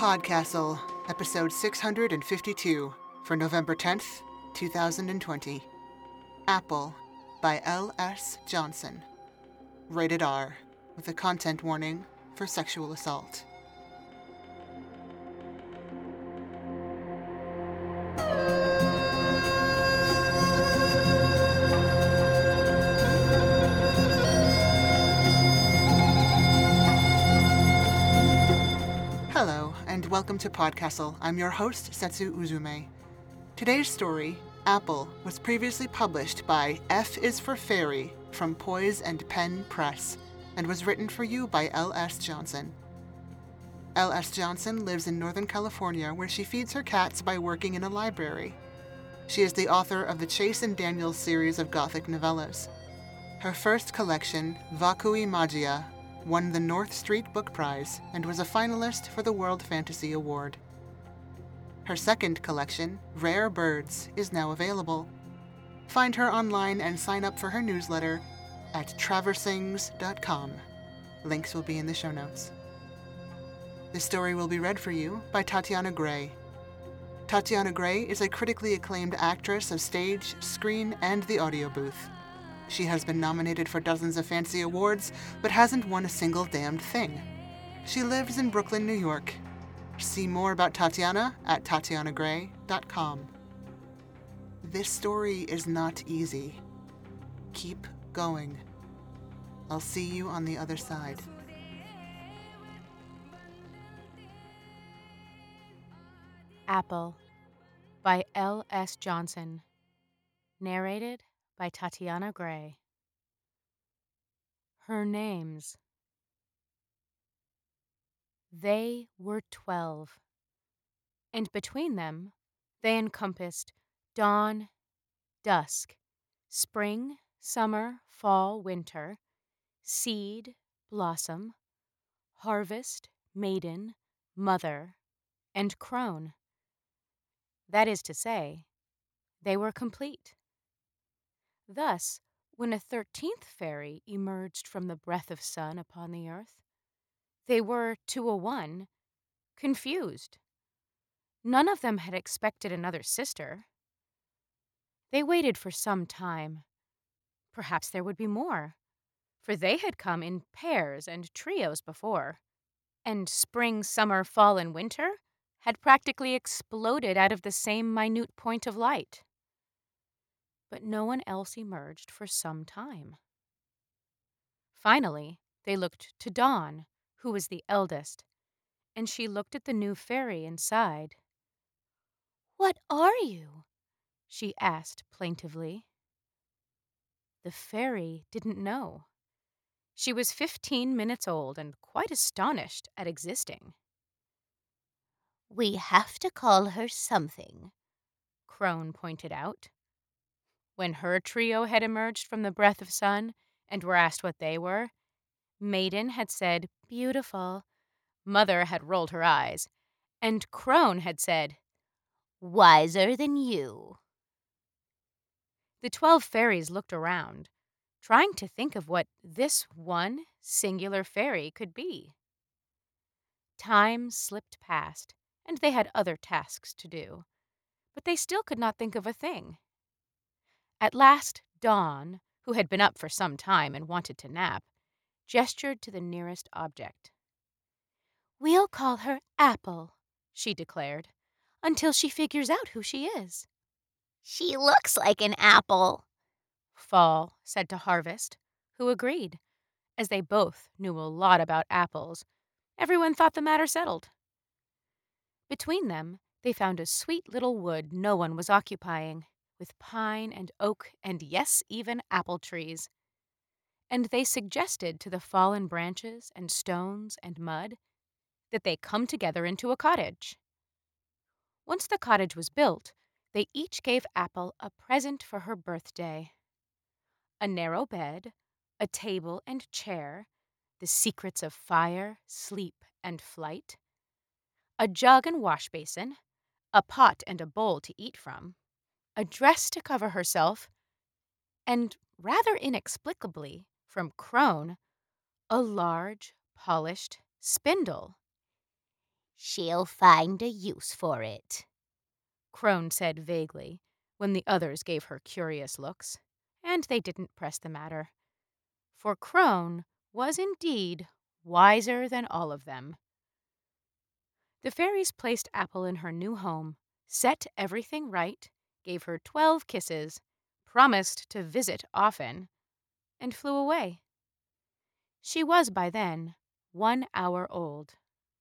Podcastle, episode 652, for November 10th, 2020. Apple, by L.S. Johnson. Rated R, with a content warning for sexual assault. Hello, and welcome to Podcastle. I'm your host, Setsu Uzume. Today's story, Apple, was previously published by F is for Fairy from Poise and Pen Press, and was written for you by L.S. Johnson. L.S. Johnson lives in Northern California, where she feeds her cats by working in a library. She is the author of the Chase and Daniels series of Gothic novellas. Her first collection, Vacui Magia, won the North Street Book Prize and was a finalist for the World Fantasy Award. Her second collection, Rare Birds, is now available. Find her online and sign up for her newsletter at traversing's.com. Links will be in the show notes. This story will be read for you by Tatiana Gray. Tatiana Gray is a critically acclaimed actress of stage, screen, and the audio booth. She has been nominated for dozens of fancy awards, but hasn't won a single damned thing. She lives in Brooklyn, New York. See more about Tatiana at tatianagray.com. This story is not easy. Keep going. I'll see you on the other side. Apple by L.S. Johnson. Narrated by Tatiana Gray. Her names. They were 12, and between them they encompassed dawn, dusk, spring, summer, fall, winter, seed, blossom, harvest, maiden, mother, and crone. That is to say, they were complete. Thus, when a 13th fairy emerged from the breath of sun upon the earth, they were, to a one, confused. None of them had expected another sister. They waited for some time. Perhaps there would be more, for they had come in pairs and trios before, and spring, summer, fall, and winter had practically exploded out of the same minute point of light. But no one else emerged for some time. Finally, they looked to Dawn, who was the eldest, and she looked at the new fairy and sighed. "What are you?" she asked plaintively. The fairy didn't know. She was 15 minutes old and quite astonished at existing. "We have to call her something," Crone pointed out. When her trio had emerged from the breath of sun and were asked what they were, Maiden had said, "Beautiful." Mother had rolled her eyes, and Crone had said, "Wiser than you." The 12 fairies looked around, trying to think of what this one singular fairy could be. Time slipped past, and they had other tasks to do, but they still could not think of a thing. At last, Dawn, who had been up for some time and wanted to nap, gestured to the nearest object. "We'll call her Apple," she declared, "until she figures out who she is." "She looks like an apple," Fall said to Harvest, who agreed. As they both knew a lot about apples, everyone thought the matter settled. Between them, they found a sweet little wood no one was occupying, with pine and oak and, yes, even apple trees. And they suggested to the fallen branches and stones and mud that they come together into a cottage. Once the cottage was built, they each gave Apple a present for her birthday. A narrow bed, a table and chair, the secrets of fire, sleep, and flight, a jug and wash basin, a pot and a bowl to eat from, a dress to cover herself, and, rather inexplicably, from Crone, a large, polished spindle. She'll find a use for it. Crone said vaguely, when the others gave her curious looks, and they didn't press the matter. For Crone was indeed wiser than all of them. The fairies placed Apple in her new home, set everything right, gave her 12 kisses, promised to visit often, and flew away. She was by then 1 hour old.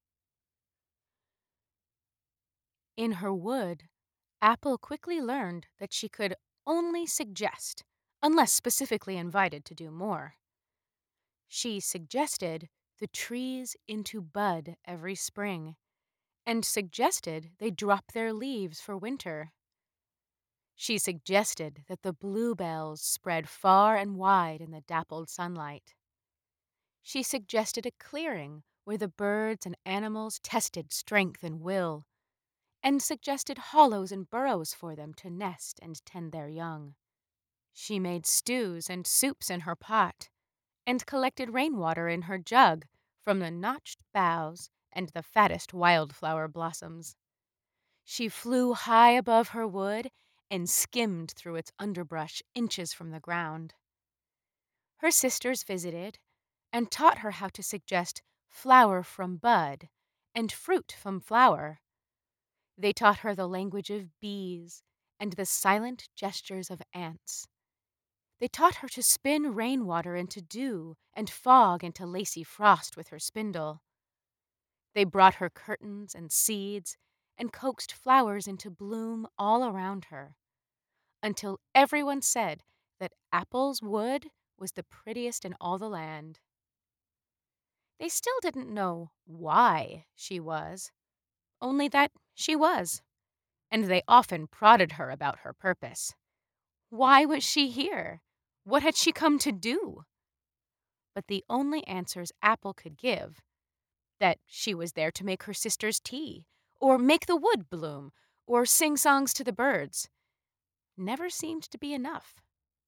In her wood, Apple quickly learned that she could only suggest, unless specifically invited to do more. She suggested the trees into bud every spring, and suggested they drop their leaves for winter. She suggested that the bluebells spread far and wide in the dappled sunlight. She suggested a clearing where the birds and animals tested strength and will, and suggested hollows and burrows for them to nest and tend their young. She made stews and soups in her pot, and collected rainwater in her jug from the notched boughs and the fattest wildflower blossoms. She flew high above her wood and skimmed through its underbrush inches from the ground. Her sisters visited and taught her how to suggest flower from bud and fruit from flower. They taught her the language of bees and the silent gestures of ants. They taught her to spin rainwater into dew and fog into lacy frost with her spindle. They brought her curtains and seeds and coaxed flowers into bloom all around her, until everyone said that Apple's wood was the prettiest in all the land. They still didn't know why she was, only that she was, and they often prodded her about her purpose. Why was she here? What had she come to do? But the only answers Apple could give, that she was there to make her sister's tea, or make the wood bloom, or sing songs to the birds, never seemed to be enough.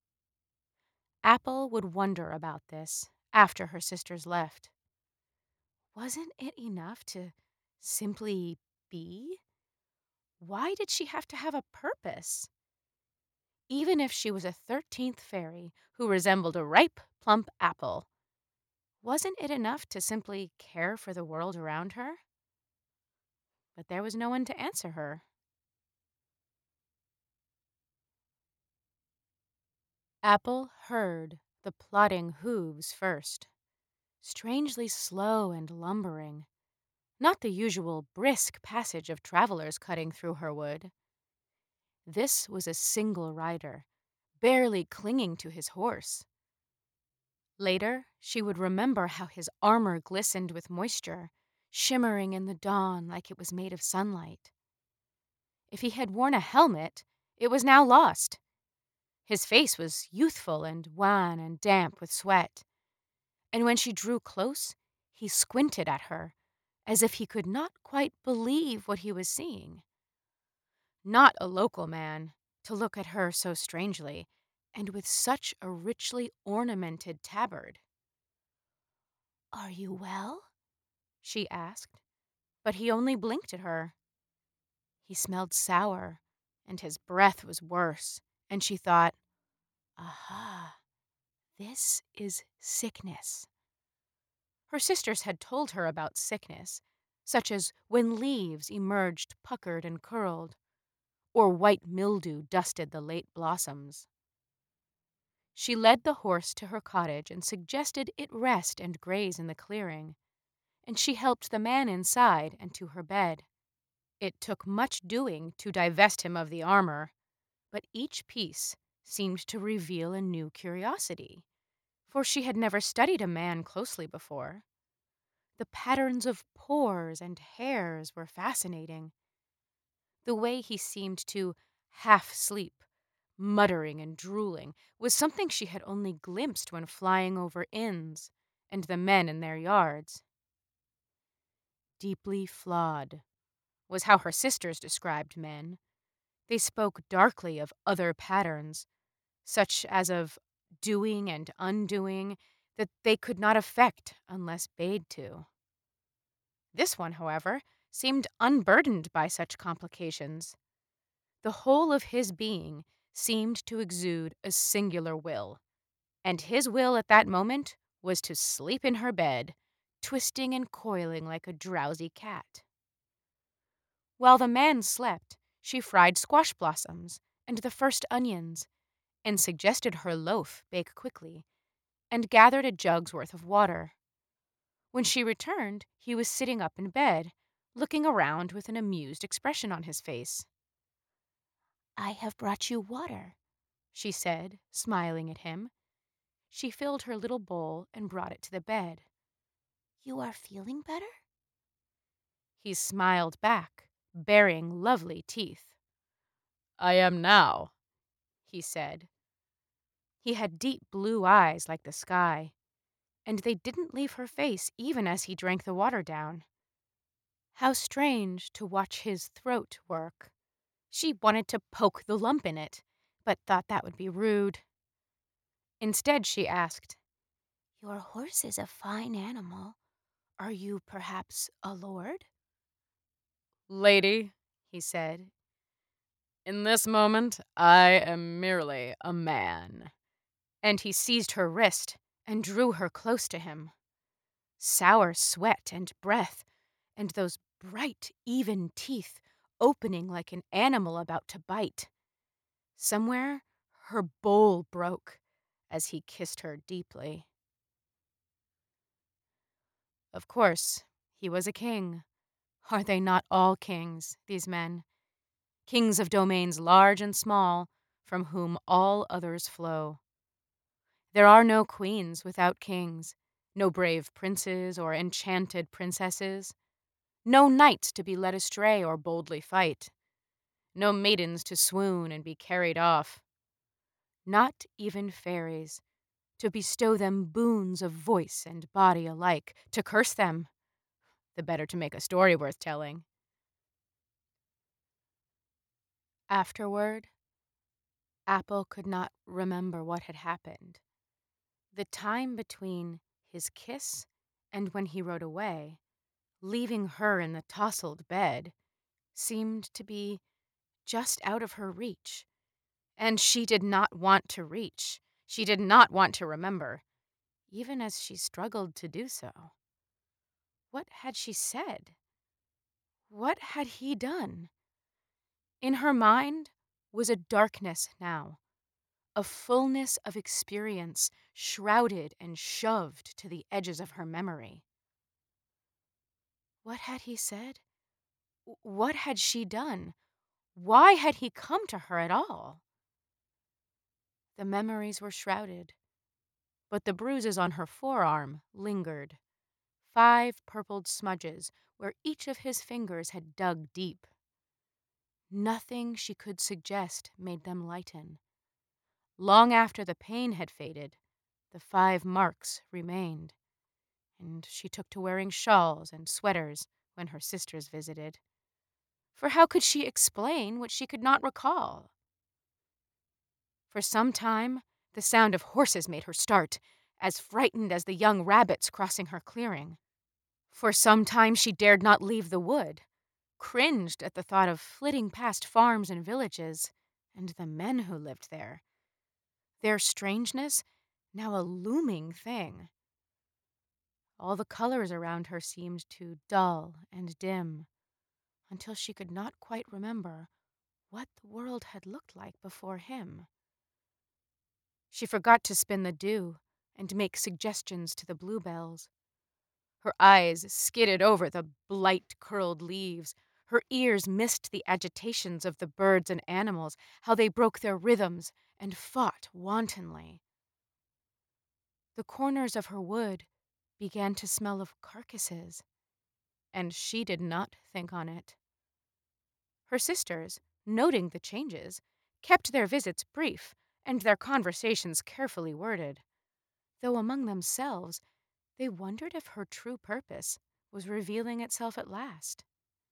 Apple would wonder about this after her sisters left. Wasn't it enough to simply be? Why did she have to have a purpose? Even if she was a 13th fairy who resembled a ripe, plump apple, wasn't it enough to simply care for the world around her? But there was no one to answer her. Apple heard the plodding hooves first, strangely slow and lumbering, not the usual brisk passage of travelers cutting through her wood. This was a single rider, barely clinging to his horse. Later, she would remember how his armor glistened with moisture, shimmering in the dawn like it was made of sunlight. If he had worn a helmet, it was now lost. His face was youthful and wan and damp with sweat, and when she drew close, he squinted at her, as if he could not quite believe what he was seeing. Not a local man, to look at her so strangely, and with such a richly ornamented tabard. Are you well? She asked, but he only blinked at her. He smelled sour, and his breath was worse, and she thought, aha, this is sickness. Her sisters had told her about sickness, such as when leaves emerged puckered and curled, or white mildew dusted the late blossoms. She led the horse to her cottage and suggested it rest and graze in the clearing, and she helped the man inside and to her bed. It took much doing to divest him of the armor, but each piece seemed to reveal a new curiosity, for she had never studied a man closely before. The patterns of pores and hairs were fascinating. The way he seemed to half sleep, muttering and drooling, was something she had only glimpsed when flying over inns and the men in their yards. Deeply flawed was how her sisters described men. They spoke darkly of other patterns, such as of doing and undoing, that they could not affect unless bade to. This one, however, seemed unburdened by such complications. The whole of his being seemed to exude a singular will, and his will at that moment was to sleep in her bed, twisting and coiling like a drowsy cat. While the man slept, she fried squash blossoms and the first onions, and suggested her loaf bake quickly, and gathered a jug's worth of water. When she returned, he was sitting up in bed, looking around with an amused expression on his face. I have brought you water, She said, smiling at him. She filled her little bowl and brought it to the bed. You are feeling better? He smiled back, baring lovely teeth. I am now, he said. He had deep blue eyes like the sky, and they didn't leave her face even as he drank the water down. How strange to watch his throat work. She wanted to poke the lump in it, but thought that would be rude. Instead, she asked, Your horse is a fine animal. Are you perhaps a lord? Lady, he said, in this moment I am merely a man. And he seized her wrist and drew her close to him. Sour sweat and breath, and those bright, even teeth opening like an animal about to bite. Somewhere, her bowl broke as he kissed her deeply. Of course, he was a king. Are they not all kings, these men? Kings of domains large and small, from whom all others flow. There are no queens without kings, no brave princes or enchanted princesses, no knights to be led astray or boldly fight, no maidens to swoon and be carried off, not even fairies, to bestow them boons of voice and body alike, to curse them, the better to make a story worth telling. Afterward, Apple could not remember what had happened. The time between his kiss and when he rode away, leaving her in the tousled bed, seemed to be just out of her reach. And she did not want to reach. She did not want to remember, even as she struggled to do so. What had she said? What had he done? In her mind was a darkness now, a fullness of experience shrouded and shoved to the edges of her memory. What had he said? What had she done? Why had he come to her at all? The memories were shrouded, but the bruises on her forearm lingered. 5 purpled smudges where each of his fingers had dug deep. Nothing she could suggest made them lighten. Long after the pain had faded, the 5 marks remained, and she took to wearing shawls and sweaters when her sisters visited. For how could she explain what she could not recall? For some time, the sound of horses made her start, as frightened as the young rabbits crossing her clearing. For some time she dared not leave the wood, cringed at the thought of flitting past farms and villages, and the men who lived there. Their strangeness, now a looming thing. All the colors around her seemed to dull and dim, until she could not quite remember what the world had looked like before him. She forgot to spin the dew and make suggestions to the bluebells. Her eyes skidded over the blight-curled leaves. Her ears missed the agitations of the birds and animals, how they broke their rhythms and fought wantonly. The corners of her wood began to smell of carcasses, and she did not think on it. Her sisters, noting the changes, kept their visits brief and their conversations carefully worded, though among themselves they wondered if her true purpose was revealing itself at last.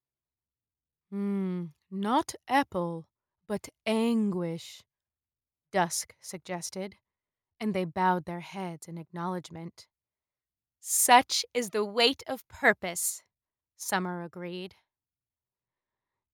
Not Apple, but anguish, Dusk suggested, and they bowed their heads in acknowledgement. Such is the weight of purpose, Summer agreed.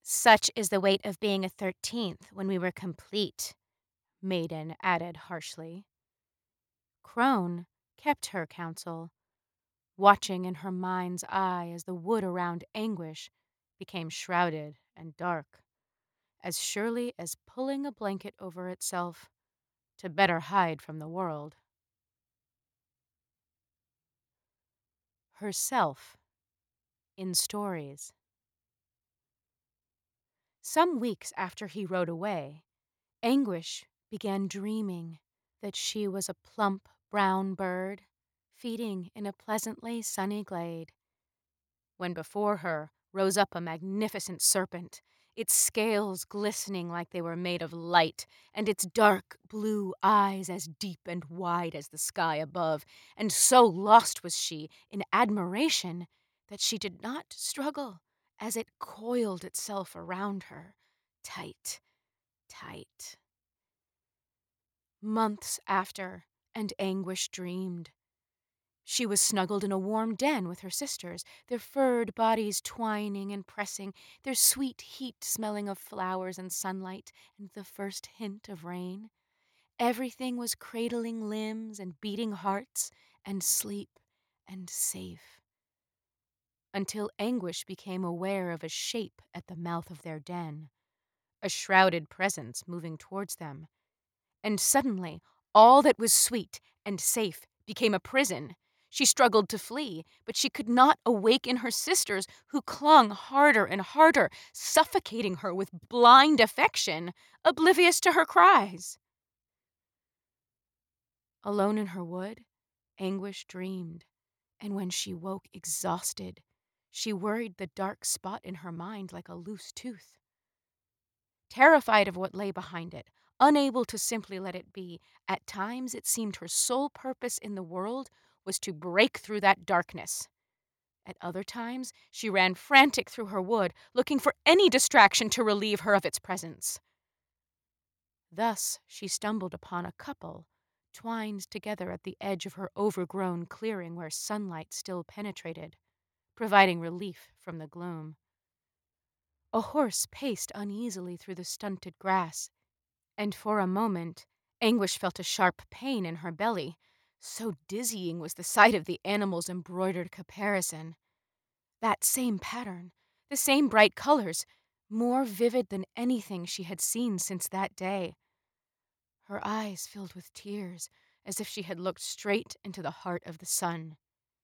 Such is the weight of being a 13th when we were complete, Maiden added harshly. Crone kept her counsel, watching in her mind's eye as the wood around Anguish became shrouded and dark, as surely as pulling a blanket over itself to better hide from the world. Herself in stories. Some weeks after he rode away, Anguish began dreaming that she was a plump brown bird feeding in a pleasantly sunny glade, when before her rose up a magnificent serpent, its scales glistening like they were made of light, and its dark blue eyes as deep and wide as the sky above, and so lost was she in admiration that she did not struggle as it coiled itself around her, tight, tight. Months after, and Anguish dreamed. She was snuggled in a warm den with her sisters, their furred bodies twining and pressing, their sweet heat smelling of flowers and sunlight and the first hint of rain. Everything was cradling limbs and beating hearts and sleep and safe. Until Anguish became aware of a shape at the mouth of their den, a shrouded presence moving towards them. And suddenly, all that was sweet and safe became a prison. She struggled to flee, but she could not awaken her sisters, who clung harder and harder, suffocating her with blind affection, oblivious to her cries. Alone in her wood, Anguish dreamed, and when she woke exhausted, she worried the dark spot in her mind like a loose tooth. Terrified of what lay behind it, unable to simply let it be, at times it seemed her sole purpose in the world was to break through that darkness. At other times, she ran frantic through her wood, looking for any distraction to relieve her of its presence. Thus she stumbled upon a couple, twined together at the edge of her overgrown clearing where sunlight still penetrated, providing relief from the gloom. A horse paced uneasily through the stunted grass, and for a moment Anguish felt a sharp pain in her belly. So dizzying was the sight of the animal's embroidered caparison. That same pattern, the same bright colors, more vivid than anything she had seen since that day. Her eyes filled with tears, as if she had looked straight into the heart of the sun.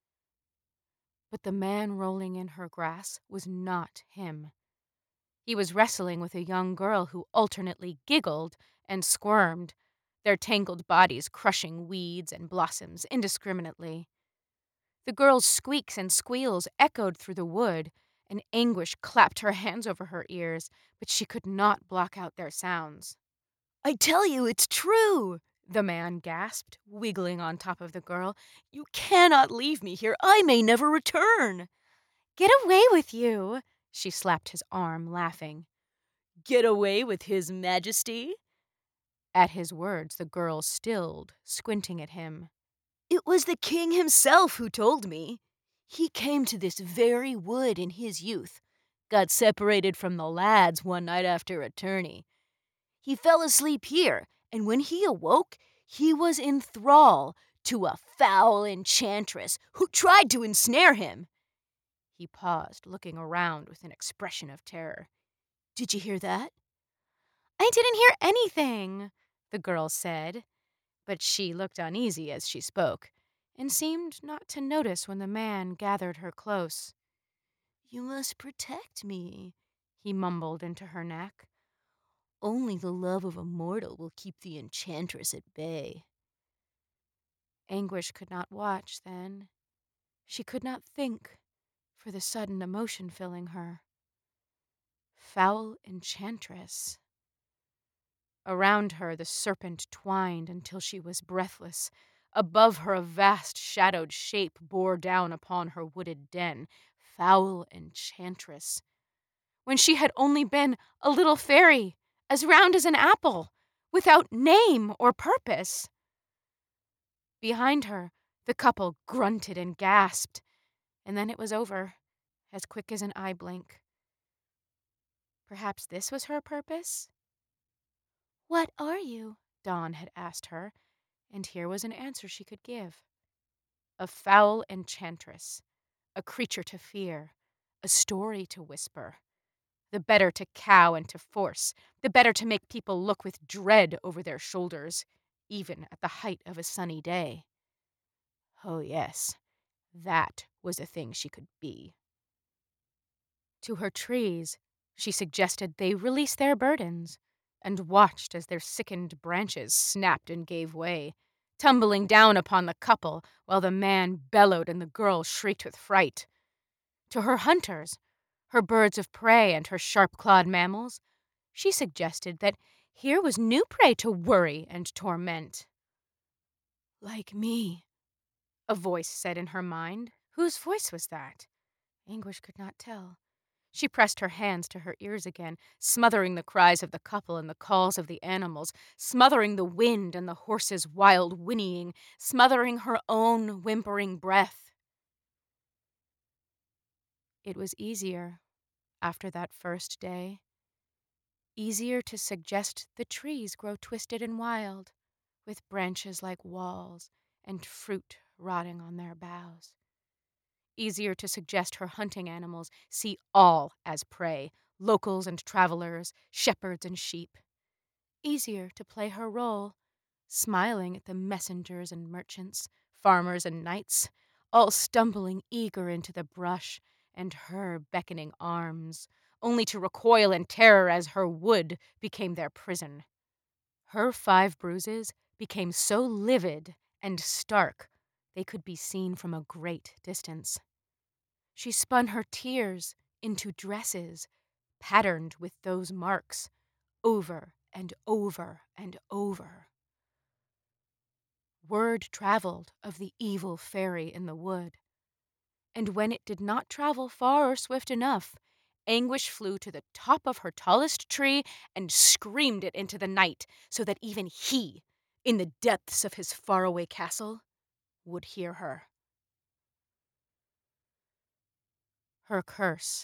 But the man rolling in her grass was not him. He was wrestling with a young girl who alternately giggled and squirmed, their tangled bodies crushing weeds and blossoms indiscriminately. The girl's squeaks and squeals echoed through the wood, and Anguish clapped her hands over her ears, but she could not block out their sounds. "I tell you, it's true!" the man gasped, wiggling on top of the girl. "You cannot leave me here. I may never return." "Get away with you!" She slapped his arm, laughing. "Get away with His Majesty?" At his words, the girl stilled, squinting at him. "It was the king himself who told me. He came to this very wood in his youth, got separated from the lads one night after a tourney. He fell asleep here, and when he awoke, he was in thrall to a foul enchantress who tried to ensnare him." He paused, looking around with an expression of terror. "Did you hear that?" "I didn't hear anything," the girl said, but she looked uneasy as she spoke, and seemed not to notice when the man gathered her close. "You must protect me," he mumbled into her neck. "Only the love of a mortal will keep the enchantress at bay." Anguish could not watch then. She could not think, for the sudden emotion filling her. Foul enchantress. Around her the serpent twined until she was breathless. Above her a vast shadowed shape bore down upon her wooded den. Foul enchantress. When she had only been a little fairy, as round as an apple, without name or purpose. Behind her, the couple grunted and gasped, and then it was over, as quick as an eye blink. Perhaps this was her purpose? What are you? Dawn had asked her, and here was an answer she could give. A foul enchantress, a creature to fear, a story to whisper. The better to cow and to force, the better to make people look with dread over their shoulders, even at the height of a sunny day. Oh, yes, that was a thing she could be. To her trees, she suggested they release their burdens, and watched as their sickened branches snapped and gave way, tumbling down upon the couple while the man bellowed and the girl shrieked with fright. To her hunters, her birds of prey and her sharp-clawed mammals, she suggested that here was new prey to worry and torment. Like me, a voice said in her mind. Whose voice was that? Anguish could not tell. She pressed her hands to her ears again, smothering the cries of the couple and the calls of the animals, smothering the wind and the horses' wild whinnying, smothering her own whimpering breath. It was easier, after that first day, easier to suggest the trees grow twisted and wild, with branches like walls and fruit rotting on their boughs. Easier to suggest her hunting animals see all as prey, locals and travelers, shepherds and sheep. Easier to play her role, smiling at the messengers and merchants, farmers and knights, all stumbling eager into the brush, and her beckoning arms, only to recoil in terror as her wood became their prison. Her 5 bruises became so livid and stark they could be seen from a great distance. She spun her tears into dresses, patterned with those marks, over and over and over. Word traveled of the evil fairy in the wood, and when it did not travel far or swift enough, Anguish flew to the top of her tallest tree and screamed it into the night so that even he, in the depths of his faraway castle, would hear her. Her curse.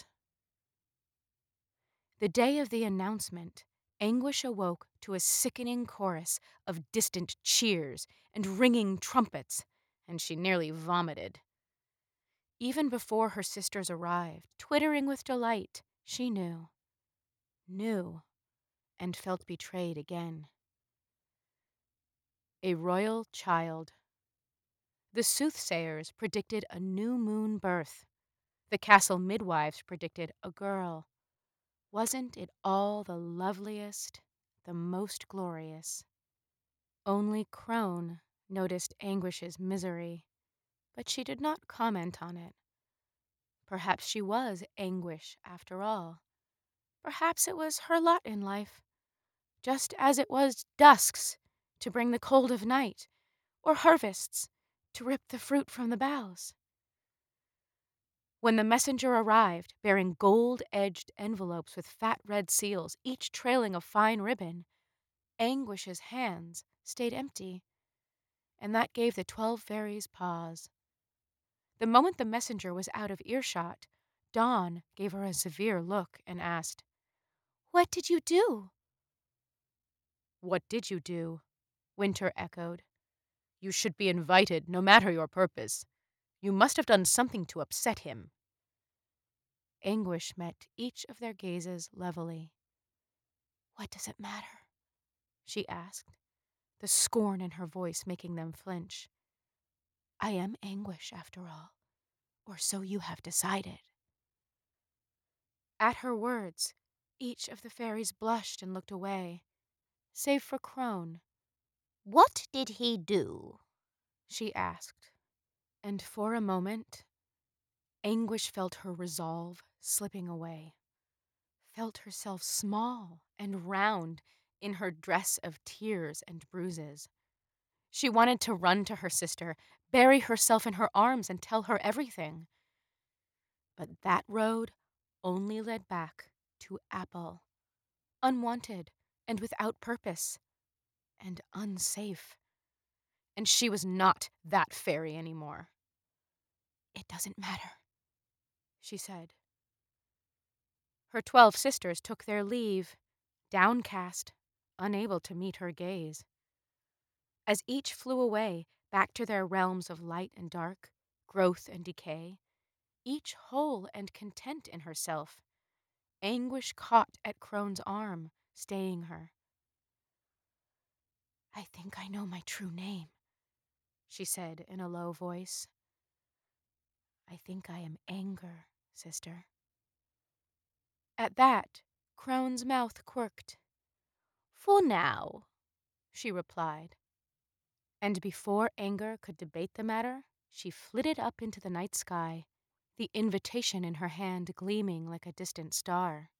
The day of the announcement, Anguish awoke to a sickening chorus of distant cheers and ringing trumpets, and she nearly vomited. Even before her sisters arrived, twittering with delight, she knew, and felt betrayed again. A royal child. The soothsayers predicted a new moon birth. The castle midwives predicted a girl. Wasn't it all the loveliest, the most glorious? Only Crone noticed Anguish's misery, but she did not comment on it. Perhaps she was Anguish after all. Perhaps it was her lot in life, just as it was Dusk's to bring the cold of night, or Harvest's to rip the fruit from the boughs. When the messenger arrived, bearing gold-edged envelopes with fat red seals, each trailing a fine ribbon, Anguish's hands stayed empty, and that gave the 12 fairies pause. The moment the messenger was out of earshot, Dawn gave her a severe look and asked, "What did you do?" "What did you do?" Winter echoed. "You should be invited, no matter your purpose. You must have done something to upset him." Anguish met each of their gazes levelly. "What does it matter?" she asked, the scorn in her voice making them flinch. "I am Anguish, after all, or so you have decided." At her words, each of the fairies blushed and looked away, save for Crone. "What did he do?" she asked, and for a moment, Anguish felt her resolve slipping away, felt herself small and round in her dress of tears and bruises. She wanted to run to her sister, bury herself in her arms, and tell her everything. But that road only led back to Apple, unwanted and without purpose, and unsafe. And she was not that fairy anymore. "It doesn't matter," she said. Her 12 sisters took their leave, downcast, unable to meet her gaze. As each flew away, back to their realms of light and dark, growth and decay, each whole and content in herself, anguish caught at Crone's arm, staying her. "I think I know my true name," she said in a low voice. "I think I am Anger, sister." At that, Crone's mouth quirked. "For now," she replied. And before Anger could debate the matter, she flitted up into the night sky, the invitation in her hand gleaming like a distant star.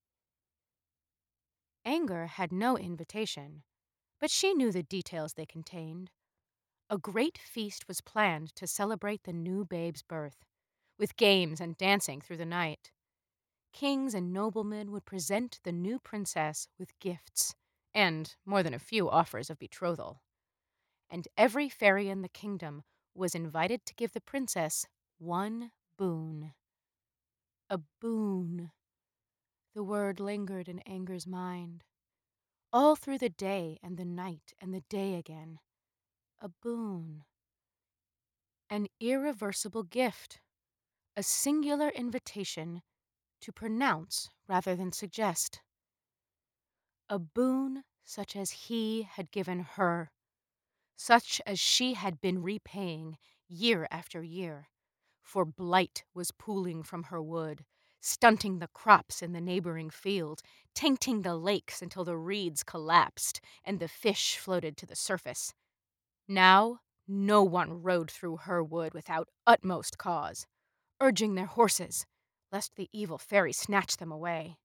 Anger had no invitation, but she knew the details they contained. A great feast was planned to celebrate the new babe's birth, with games and dancing through the night. Kings and noblemen would present the new princess with gifts, and more than a few offers of betrothal. And every fairy in the kingdom was invited to give the princess one boon. A boon. The word lingered in Anger's mind. All through the day and the night and the day again. A boon. An irreversible gift. A singular invitation to pronounce rather than suggest. A boon such as he had given her, such as she had been repaying year after year, for blight was pooling from her wood, stunting the crops in the neighboring field, tainting the lakes until the reeds collapsed and the fish floated to the surface. Now no one rode through her wood without utmost cause, urging their horses, lest the evil fairy snatch them away.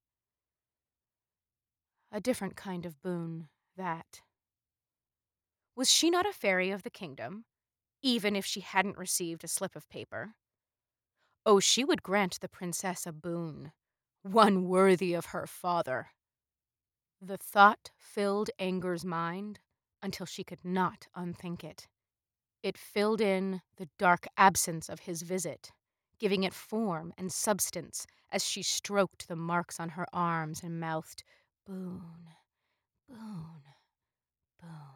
A different kind of boon, that. Was she not a fairy of the kingdom, even if she hadn't received a slip of paper? Oh, she would grant the princess a boon, one worthy of her father. The thought filled Anger's mind until she could not unthink it. It filled in the dark absence of his visit, giving it form and substance as she stroked the marks on her arms and mouthed, "Boon, boon, boon."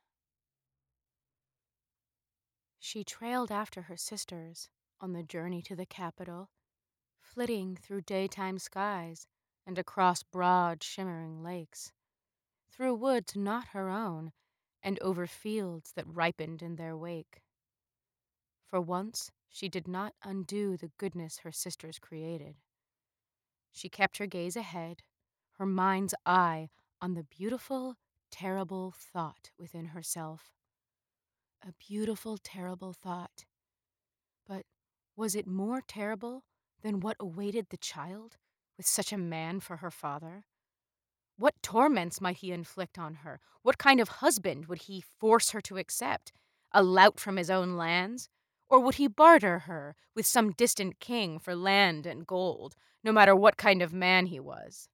She trailed after her sisters on the journey to the capital, flitting through daytime skies and across broad, shimmering lakes, through woods not her own, and over fields that ripened in their wake. For once, she did not undo the goodness her sisters created. She kept her gaze ahead, her mind's eye on the beautiful, terrible thought within herself. A beautiful, terrible thought. But was it more terrible than what awaited the child, with such a man for her father? What torments might he inflict on her? What kind of husband would he force her to accept? A lout from his own lands? Or would he barter her with some distant king for land and gold, no matter what kind of man he was?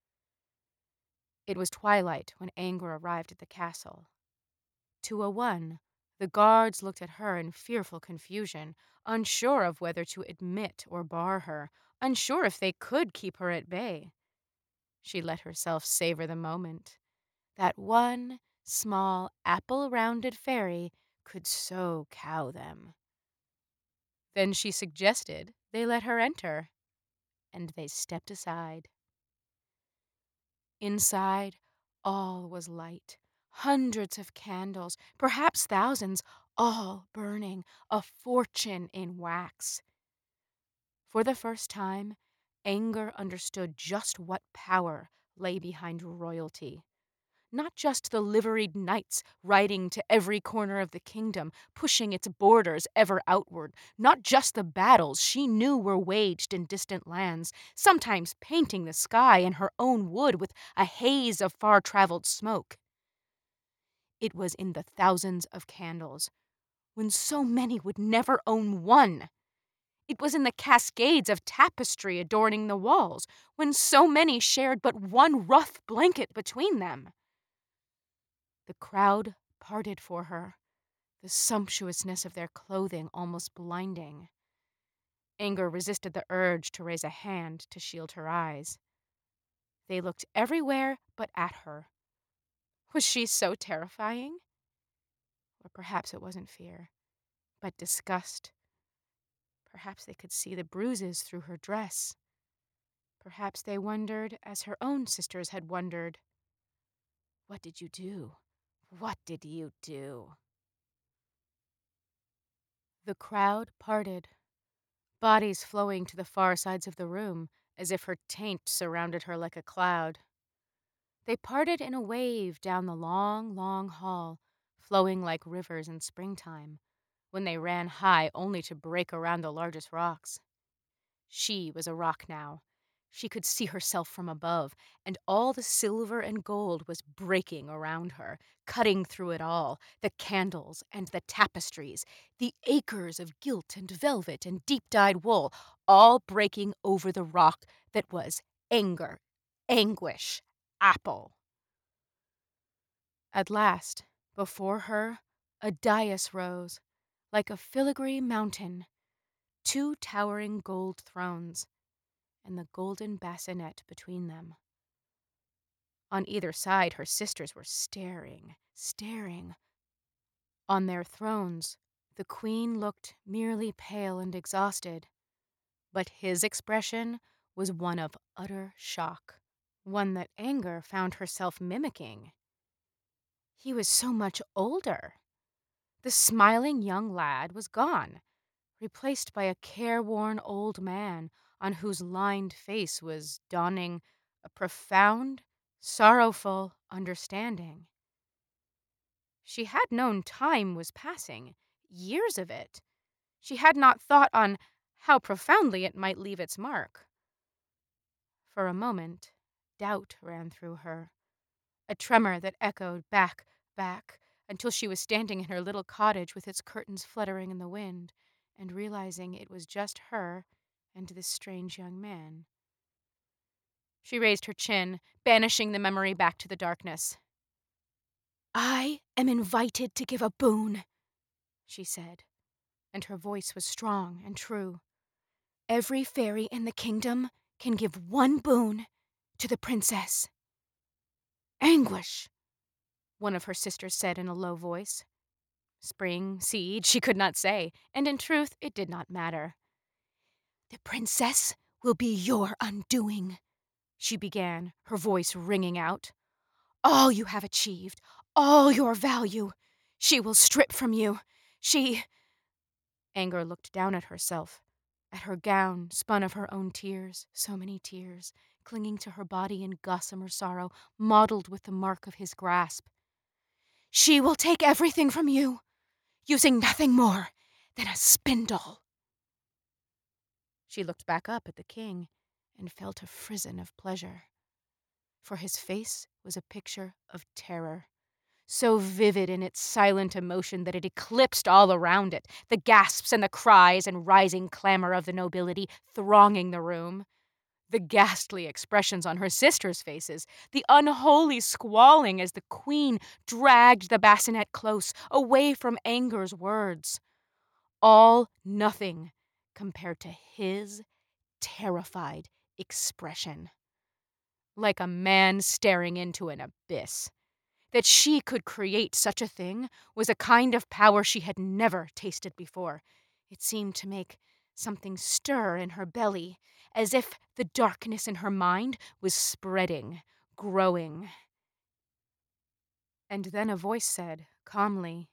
It was twilight when Anger arrived at the castle. 201, the guards looked at her in fearful confusion, unsure of whether to admit or bar her, unsure if they could keep her at bay. She let herself savor the moment. That one small apple-rounded fairy could so cow them. Then she suggested they let her enter, and they stepped aside. Inside, all was light. Hundreds of candles, perhaps thousands, all burning, a fortune in wax. For the first time, Anger understood just what power lay behind royalty. Not just the liveried knights riding to every corner of the kingdom, pushing its borders ever outward. Not just the battles she knew were waged in distant lands, sometimes painting the sky and her own wood with a haze of far-traveled smoke. It was in the thousands of candles, when so many would never own one. It was in the cascades of tapestry adorning the walls, when so many shared but one rough blanket between them. The crowd parted for her, the sumptuousness of their clothing almost blinding. Anger resisted the urge to raise a hand to shield her eyes. They looked everywhere but at her. Was she so terrifying? Or perhaps it wasn't fear, but disgust. Perhaps they could see the bruises through her dress. Perhaps they wondered, as her own sisters had wondered, "What did you do? What did you do?" The crowd parted, bodies flowing to the far sides of the room, as if her taint surrounded her like a cloud. They parted in a wave down the long, long hall, flowing like rivers in springtime, when they ran high only to break around the largest rocks. She was a rock now. She could see herself from above, and all the silver and gold was breaking around her, cutting through it all, the candles and the tapestries, the acres of gilt and velvet and deep-dyed wool, all breaking over the rock that was anger, anguish, Apple. At last, before her, a dais rose, like a filigree mountain, 2 towering gold thrones, and the golden bassinet between them. On either side, her sisters were staring. On their thrones, the queen looked merely pale and exhausted, but his expression was one of utter shock, one that anger found herself mimicking. He was so much older. The smiling young lad was gone, replaced by a careworn old man on whose lined face was dawning a profound, sorrowful understanding. She had known time was passing, years of it. She had not thought on how profoundly it might leave its mark. For a moment, doubt ran through her, a tremor that echoed back, until she was standing in her little cottage with its curtains fluttering in the wind, and realizing it was just her and this strange young man. She raised her chin, banishing the memory back to the darkness. "I am invited to give a boon," she said, and her voice was strong and true. "Every fairy in the kingdom can give one boon to the princess." "Anguish," one of her sisters said in a low voice. Spring, seed, she could not say, and in truth it did not matter. "The princess will be your undoing," she began, her voice ringing out. "All you have achieved, all your value, she will strip from you. Anger looked down at herself, at her gown spun of her own tears, so many tears, clinging to her body in gossamer sorrow, mottled with the mark of his grasp. "She will take everything from you, using nothing more than a spindle." She looked back up at the king and felt a frisson of pleasure, for his face was a picture of terror, so vivid in its silent emotion that it eclipsed all around it, the gasps and the cries and rising clamor of the nobility thronging the room, the ghastly expressions on her sisters' faces, the unholy squalling as the queen dragged the bassinet close, away from anger's words. All nothing compared to his terrified expression. Like a man staring into an abyss. That she could create such a thing was a kind of power she had never tasted before. It seemed to make something stir in her belly, as if the darkness in her mind was spreading, growing. And then a voice said, calmly,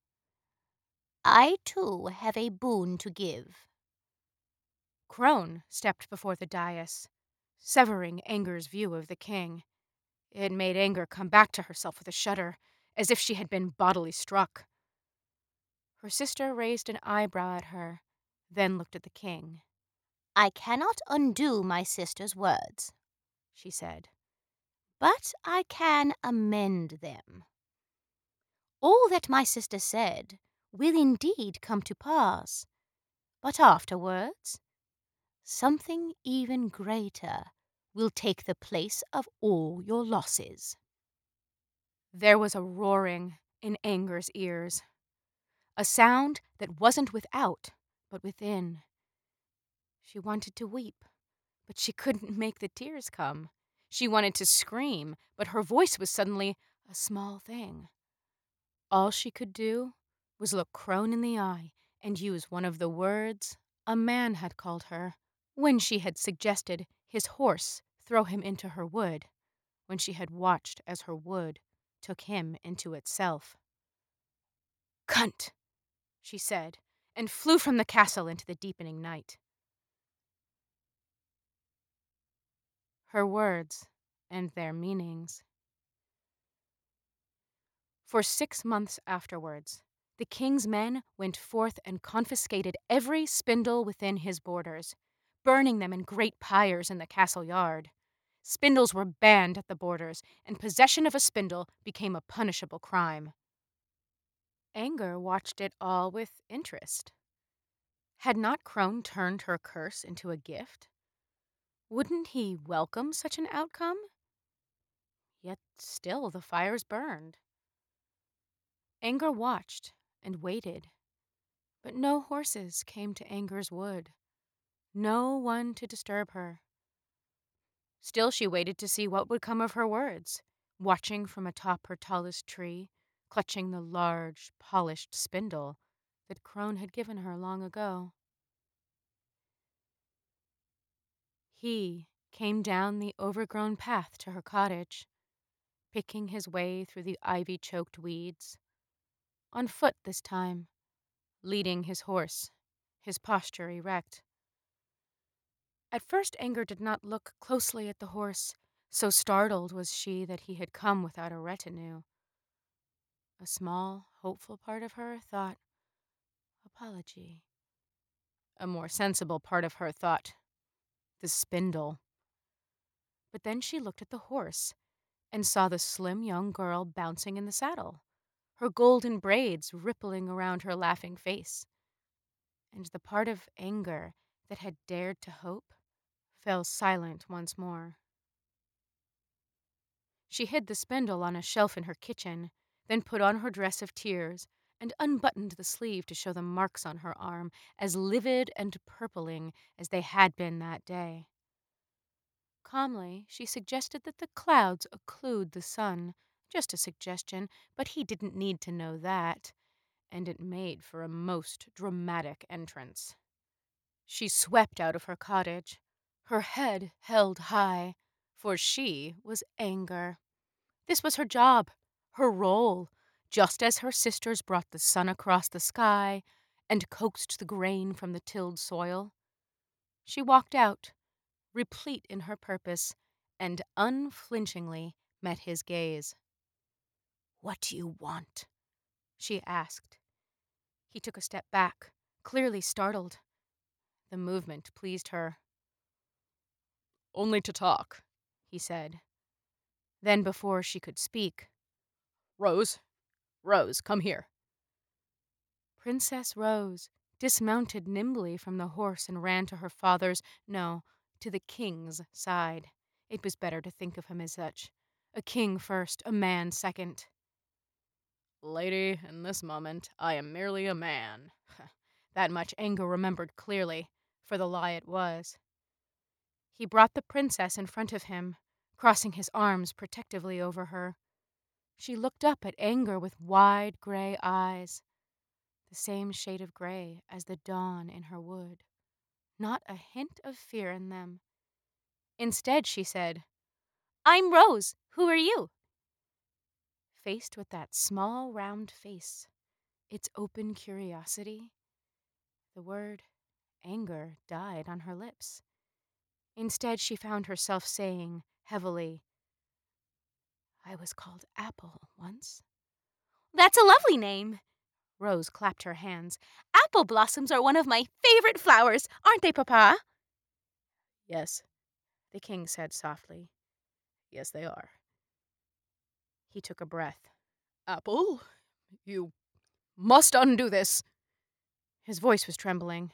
"I too have a boon to give." Crone stepped before the dais, severing Anger's view of the king. It made Anger come back to herself with a shudder, as if she had been bodily struck. Her sister raised an eyebrow at her, then looked at the king. "I cannot undo my sister's words," she said, "but I can amend them. All that my sister said will indeed come to pass, but afterwards, something even greater will take the place of all your losses." There was a roaring in Anger's ears, a sound that wasn't without, but within. She wanted to weep, but she couldn't make the tears come. She wanted to scream, but her voice was suddenly a small thing. All she could do was look Crone in the eye and use one of the words a man had called her when she had suggested his horse throw him into her wood, when she had watched as her wood took him into itself. "Cunt," she said, and flew from the castle into the deepening night. Her words and their meanings. For 6 months afterwards, the king's men went forth and confiscated every spindle within his borders, burning them in great pyres in the castle yard. Spindles were banned at the borders, and possession of a spindle became a punishable crime. Anger watched it all with interest. Had not Crone turned her curse into a gift? Wouldn't he welcome such an outcome? Yet still the fires burned. Anger watched and waited, but no horses came to Anger's wood, no one to disturb her. Still she waited to see what would come of her words, watching from atop her tallest tree, clutching the large, polished spindle that Crone had given her long ago. He came down the overgrown path to her cottage, picking his way through the ivy-choked weeds, on foot this time, leading his horse, his posture erect. At first Anger did not look closely at the horse, so startled was she that he had come without a retinue. A small, hopeful part of her thought, apology. A more sensible part of her thought, the spindle. But then she looked at the horse and saw the slim young girl bouncing in the saddle, her golden braids rippling around her laughing face. And the part of Anger that had dared to hope fell silent once more. She hid the spindle on a shelf in her kitchen, then put on her dress of tears and unbuttoned the sleeve to show the marks on her arm, as livid and purpling as they had been that day. Calmly, she suggested that the clouds occlude the sun. Just a suggestion, but he didn't need to know that, and it made for a most dramatic entrance. She swept out of her cottage, her head held high, for she was Anger. This was her job, her role, just as her sisters brought the sun across the sky and coaxed the grain from the tilled soil. She walked out, replete in her purpose, and unflinchingly met his gaze. "What do you want?" she asked. He took a step back, clearly startled. The movement pleased her. "Only to talk," he said. Then, before she could speak, Rose, come here." Princess Rose dismounted nimbly from the horse and ran to her father's, no, to the king's side. It was better to think of him as such. A king first, a man second. "Lady, in this moment, I am merely a man." That much Anger remembered clearly, for the lie it was. He brought the princess in front of him, crossing his arms protectively over her. She looked up at Anger with wide gray eyes, the same shade of gray as the dawn in her wood. Not a hint of fear in them. Instead, she said, "I'm Rose. Who are you?" Faced with that small, round face, its open curiosity, the word Anger died on her lips. Instead, she found herself saying heavily, "I was called Apple once." "That's a lovely name." Rose clapped her hands. "Apple blossoms are one of my favorite flowers, aren't they, Papa?" "Yes," the king said softly. "Yes, they are." He took a breath. "Apple, you must undo this." His voice was trembling.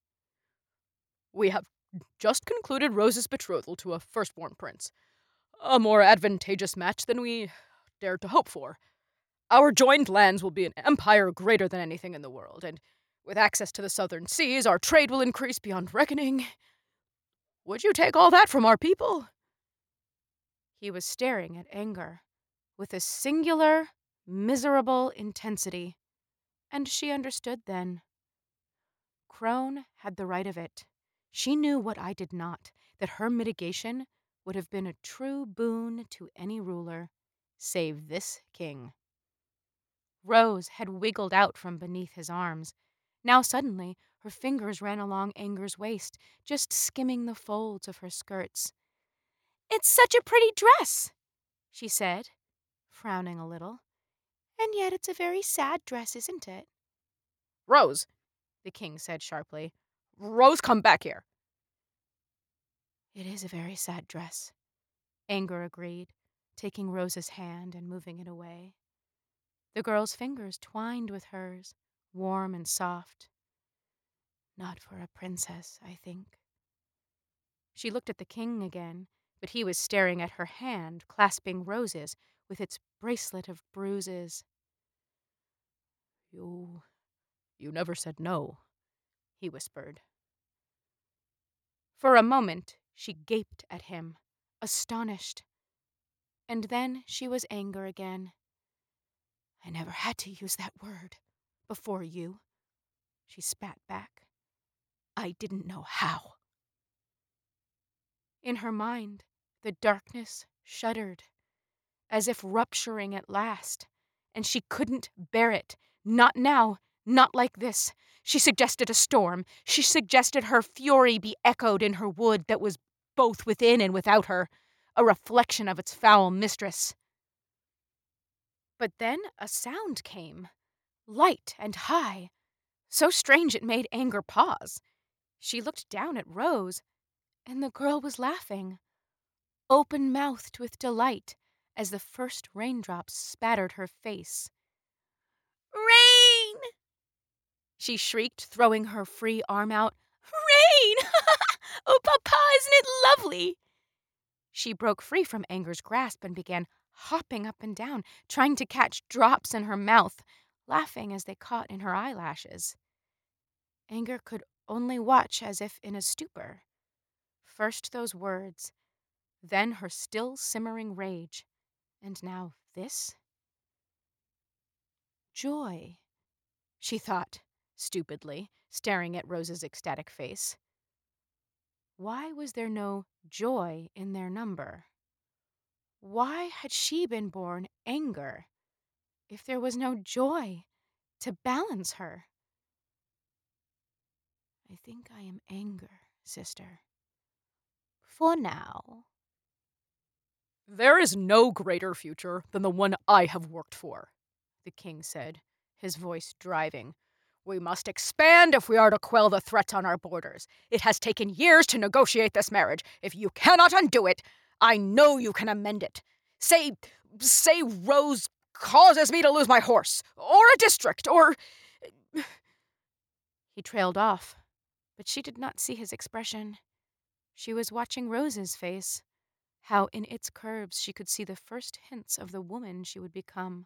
"We have just concluded Rose's betrothal to a firstborn prince. A more advantageous match than we dared to hope for. Our joined lands will be an empire greater than anything in the world, and with access to the southern seas, our trade will increase beyond reckoning. Would you take all that from our people?" He was staring at Anger with a singular, miserable intensity, and she understood then. Crone had the right of it. She knew what I did not, that her mitigation would have been a true boon to any ruler, save this king. Rose had wiggled out from beneath his arms. Now suddenly her fingers ran along Anger's waist, just skimming the folds of her skirts. "It's such a pretty dress," she said, frowning a little. "And yet it's a very sad dress, isn't it?" "Rose," the king said sharply. "Rose, come back here." "It is a very sad dress," Anger agreed, taking Rose's hand and moving it away. The girl's fingers twined with hers, warm and soft. "Not for a princess, I think." She looked at the king again, but he was staring at her hand, clasping Rose's, with its bracelet of bruises. You never said no," he whispered. For a moment, she gaped at him, astonished. And then she was Anger again. "I never had to use that word before you," she spat back. "I didn't know how." In her mind, the darkness shuddered, as if rupturing at last, and she couldn't bear it. Not now, not like this. She suggested a storm. She suggested her fury be echoed in her wood that was both within and without her, a reflection of its foul mistress. But then a sound came, light and high, so strange it made Anger pause. She looked down at Rose, and the girl was laughing, open-mouthed with delight as the first raindrops spattered her face. "Rain!" she shrieked, throwing her free arm out. "Rain! Oh, Papa, isn't it lovely?" She broke free from Anger's grasp and began hopping up and down, trying to catch drops in her mouth, laughing as they caught in her eyelashes. Anger could only watch as if in a stupor. First those words, then her still simmering rage, and now this? Joy, she thought, stupidly, staring at Rose's ecstatic face. Why was there no joy in their number? Why had she been born Anger, if there was no joy to balance her? "I think I am Anger, sister. For now." "There is no greater future than the one I have worked for," the king said, his voice driving. "We must expand if we are to quell the threats on our borders. It has taken years to negotiate this marriage. If you cannot undo it, I know you can amend it. Say Rose causes me to lose my horse, or a district, or—" He trailed off, but she did not see his expression. She was watching Rose's face, how in its curves she could see the first hints of the woman she would become.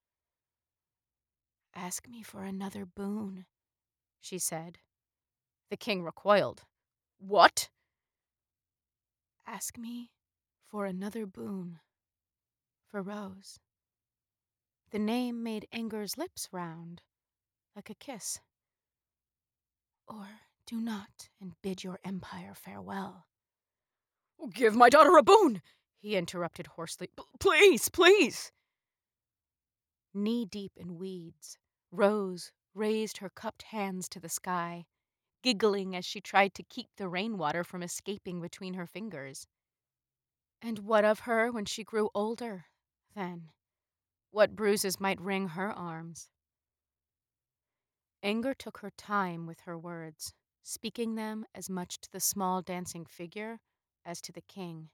"Ask me for another boon," she said. The king recoiled. "What?" "Ask me for another boon. For Rose." The name made Anger's lips round, like a kiss. "Or do not, and bid your empire farewell." "Give my daughter a boon," he interrupted hoarsely. "Please, please." Knee-deep in weeds, Rose raised her cupped hands to the sky, giggling as she tried to keep the rainwater from escaping between her fingers. And what of her when she grew older, then? What bruises might wring her arms? Anger took her time with her words, speaking them as much to the small dancing figure as to the king.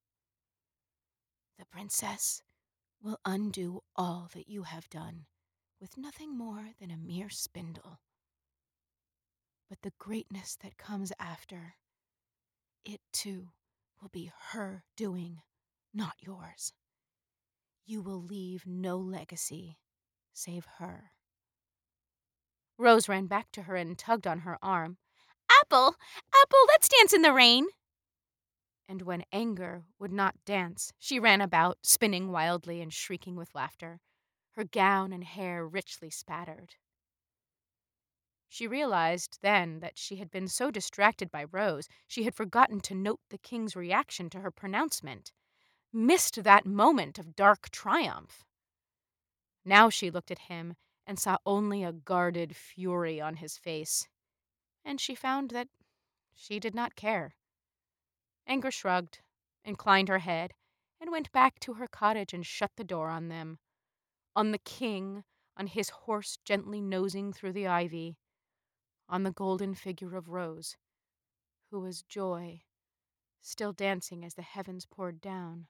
"The princess will undo all that you have done, with nothing more than a mere spindle. But the greatness that comes after, it too will be her doing, not yours. You will leave no legacy save her." Rose ran back to her and tugged on her arm. "Apple! Apple, let's dance in the rain!" And when Anger would not dance, she ran about, spinning wildly and shrieking with laughter, her gown and hair richly spattered. She realized then that she had been so distracted by Rose, she had forgotten to note the king's reaction to her pronouncement, missed that moment of dark triumph. Now she looked at him and saw only a guarded fury on his face, and she found that she did not care. Anger shrugged, inclined her head, and went back to her cottage and shut the door on them, on the king, on his horse gently nosing through the ivy, on the golden figure of Rose, who was Joy, still dancing as the heavens poured down.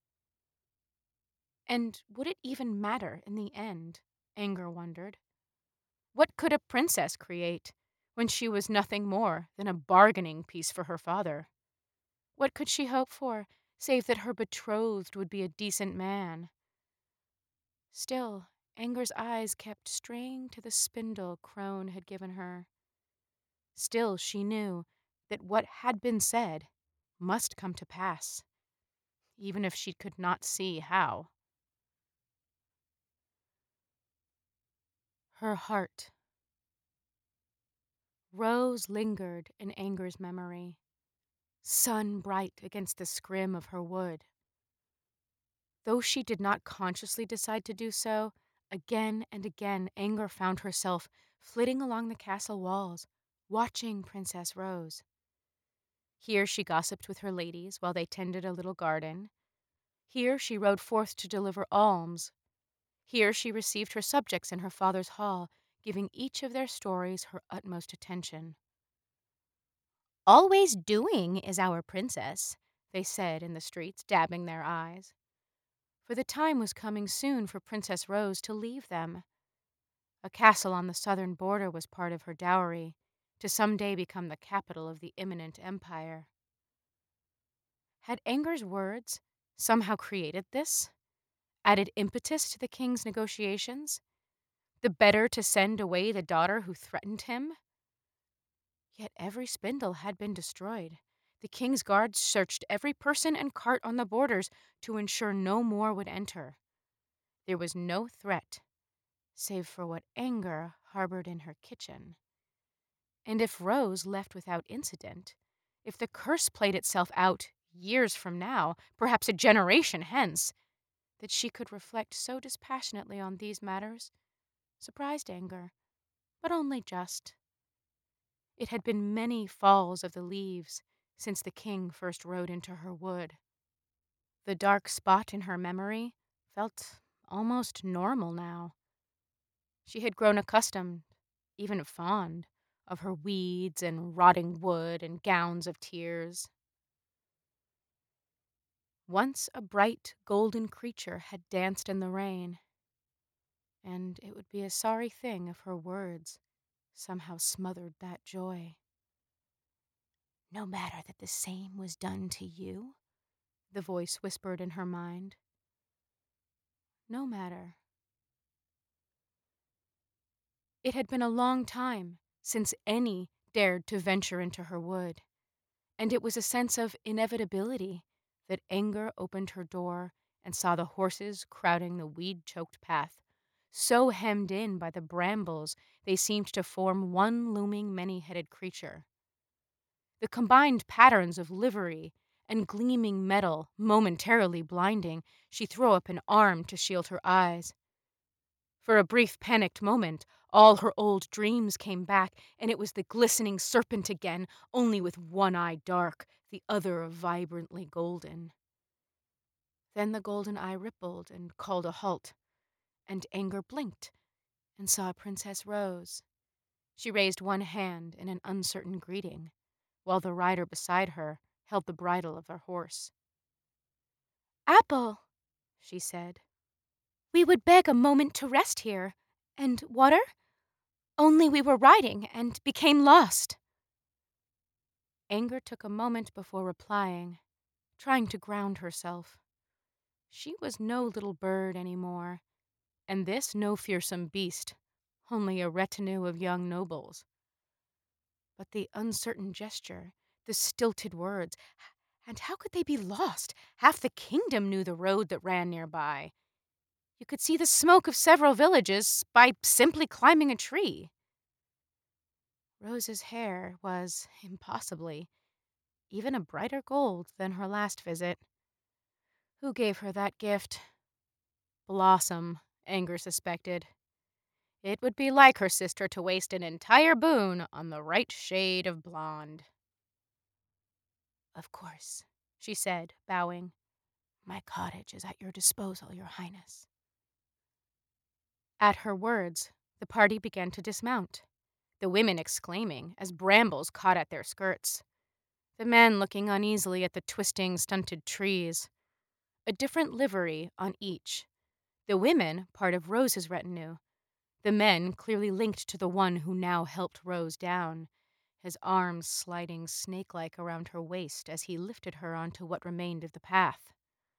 And would it even matter in the end? Anger wondered. What could a princess create when she was nothing more than a bargaining piece for her father? What could she hope for, save that her betrothed would be a decent man? Still, Anger's eyes kept straying to the spindle Crone had given her. Still, she knew that what had been said must come to pass, even if she could not see how. Her heart. Rose lingered in Anger's memory, sun bright against the scrim of her wood. Though she did not consciously decide to do so, again and again Anger found herself flitting along the castle walls, watching Princess Rose. Here she gossiped with her ladies while they tended a little garden. Here she rode forth to deliver alms. Here she received her subjects in her father's hall, giving each of their stories her utmost attention. Always doing is our princess, they said in the streets, dabbing their eyes. For the time was coming soon for Princess Rose to leave them. A castle on the southern border was part of her dowry, to some day become the capital of the imminent empire. Had Anger's words somehow created this? Added impetus to the king's negotiations? The better to send away the daughter who threatened him? Yet every spindle had been destroyed. The king's guards searched every person and cart on the borders to ensure no more would enter. There was no threat, save for what Anger harbored in her kitchen. And if Rose left without incident, if the curse played itself out years from now, perhaps a generation hence, that she could reflect so dispassionately on these matters, surprised Anger, but only just. It had been many falls of the leaves since the king first rode into her wood. The dark spot in her memory felt almost normal now. She had grown accustomed, even fond, of her weeds and rotting wood and gowns of tears. Once a bright golden creature had danced in the rain, and it would be a sorry thing if her words somehow smothered that joy. No matter that the same was done to you, the voice whispered in her mind. No matter. It had been a long time since any dared to venture into her wood, and it was a sense of inevitability that Anger opened her door and saw the horses crowding the weed-choked path, so hemmed in by the brambles they seemed to form one looming many-headed creature. The combined patterns of livery and gleaming metal momentarily blinding, she threw up an arm to shield her eyes. For a brief panicked moment, all her old dreams came back, and it was the glistening serpent again, only with one eye dark, the other vibrantly golden. Then the golden eye rippled and called a halt, and Anger blinked and saw Princess Rose. She raised one hand in an uncertain greeting, while the rider beside her held the bridle of her horse. "Apple," she said. "We would beg a moment to rest here. And water? Only we were riding and became lost." Anger took a moment before replying, trying to ground herself. She was no little bird any more, and this no fearsome beast, only a retinue of young nobles. But the uncertain gesture, the stilted words, And how could they be lost? Half the kingdom knew the road that ran nearby. You could see the smoke of several villages by simply climbing a tree. Rose's hair was, impossibly, even a brighter gold than her last visit. Who gave her that gift? Blossom, Anger suspected. It would be like her sister to waste an entire boon on the right shade of blonde. Of course, she said, bowing. My cottage is at your disposal, Your Highness. At her words, the party began to dismount, the women exclaiming as brambles caught at their skirts, the men looking uneasily at the twisting, stunted trees. A different livery on each. The women, part of Rose's retinue. The men clearly linked to the one who now helped Rose down, his arms sliding snake-like around her waist as he lifted her onto what remained of the path.